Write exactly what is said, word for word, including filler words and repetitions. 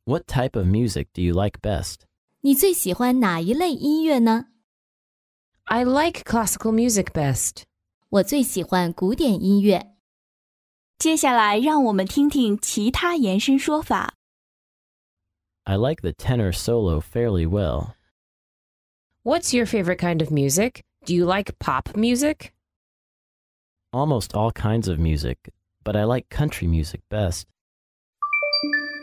What type of music do you like best? 你最喜欢哪一类音乐呢？ I like classical music best. 我最喜欢古典音乐。 接下来让我们听听其他延伸说法。 I like the tenor solo fairly well. What's your favorite kind of music? Do you like pop music? Almost all kinds of music, but I like country music best.